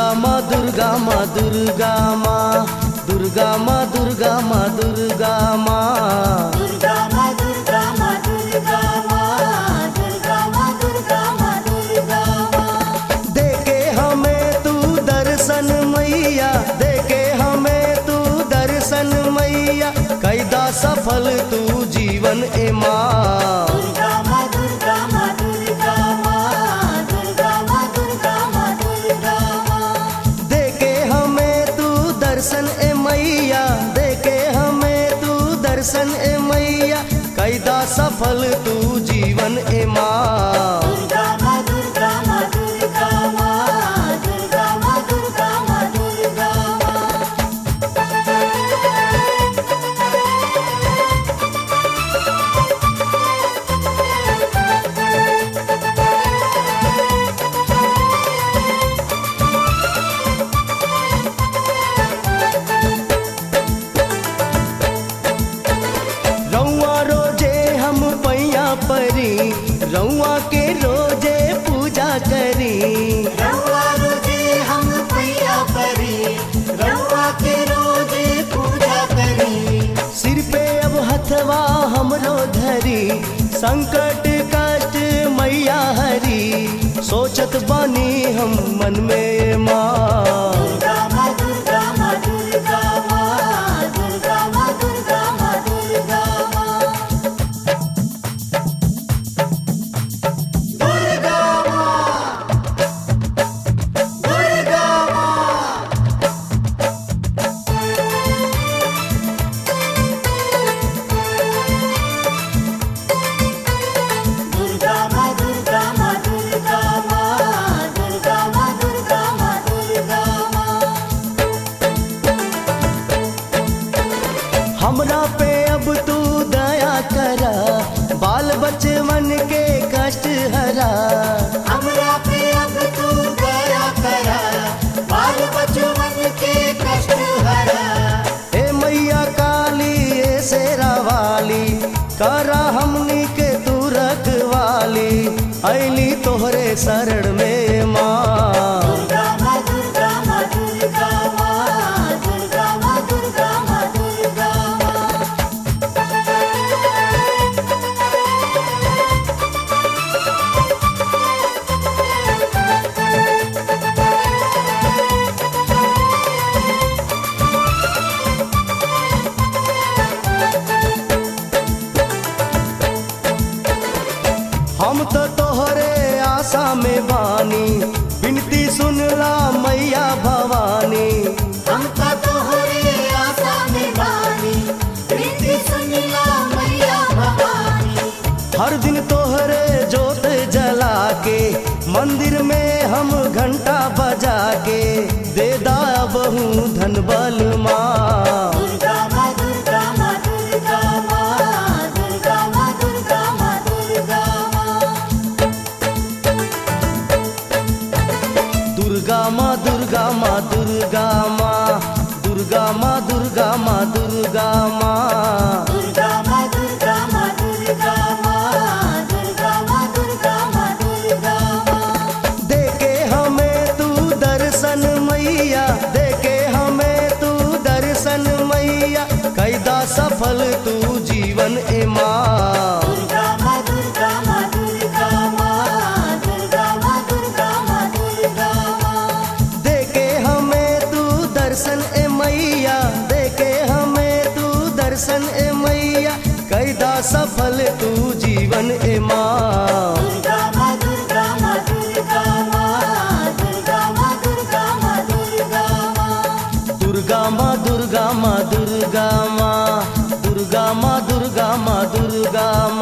माँ दुर्गा माँ दुर्गा माँ दुर्गा माँ दुर्गा माँ दुर्गा माँ दुर्गा माँ दुर्गा माँ दुर्गा माँ दुर्गा माँ दुर्गा माँ दुर्गा माँ। देके हमें तू दर्शन मैया, देके हमें तू दर्शन मैया, कैदा सफल तू जीवन ए माँ। दुर्गा माँ दुर्गा माँ दुर्गा माँ दुर्गा माँ दुर्गा माँ दुर्गा माँ। देके हमें तू दर्शन ए मैया, देके हमें तू दर्शन ए मैया, कैदा सफल तू जीवन ए माँ। दुर्गा माँ दुर्गा माँ दुर्गा माँ दुर्गा माँ दुर्गा माँ दुर्गा माँ। रउआ रोजे हम पैया परी, रउआ के रोजे पूजा करी। रउआ रोजे हम पैया परी, रउआ के रोजे पूजा करी। सिर पे अब हथवा हमरो धरी, संकट कष्ट मैया हरी, सोचत बानी हम मन में माँ। दुर्गा माँ दुर्गा माँ दुर्गा माँ दुर्गा माँ दुर्गा माँ दुर्गा माँ। दुर्गा माँ दुर्गा माँ। दुर्गा माँ दुर्गा माँ दुर्गा माँ दुर्गा माँ दुर्गा माँ दुर्गा माँ। हमरा पे अब तू दया करा, बाल बचवन के कष्ट हरा। हमरा पे अब तू दया करा, बाल बचवन के कष्ट हरा। ए मैया काली ए शेरा वाली, करा हमनी के तू रखवाली, ऐली तोहरे शरण में माँ। दुर्गा माँ दुर्गा माँ दुर्गा माँ दुर्गा माँ दुर्गा माँ दुर्गा माँ। हम तो तोहरे आशा में बानी, बिनती सुनला मैया भवानी। हम का तोहरे आशा में बानी, विनती सुनिला मैया भवानी। हर दिन तोहरे जोत जला के, मंदिर में हम घंटा बजा के, दे दा बहु धन बल माँ। दुर्गा माँ दुर्गा माँ दुर्गा माँ दुर्गा माँ दुर्गा माँ दुर्गा माँ। दुर्गा माँ दुर्गा माँ दुर्गा माँ दुर्गा माँ दुर्गा माँ दुर्गा माँ। दुर्गा माँ दुर्गा माँ दुर्गा माँ दुर्गा माँ दुर्गा माँ दुर्गा माँ। देके हमें तू दर्शन मैया, देके हमें तू दर्शन मैया, कैदा सफल तू जीवन ए माँ। दुर्गा माँ दुर्गा माँ दुर्गा माँ दुर्गा माँ दुर्गा माँ दुर्गा माँ। देके हमें तू दर्शन ए मैया, देके हमें तू दर्शन ए मैया, कैदा सफल तू जीवन ए माँ। दुर्गा माँ दुर्गा माँ दुर्गा माँ दुर्गा माँ दुर्गा माँ दुर्गा माँ। दुर्गा माँ दुर्गा माँ दुर्गा माँ दुर्गा माँ दुर्गा माँ दुर्गा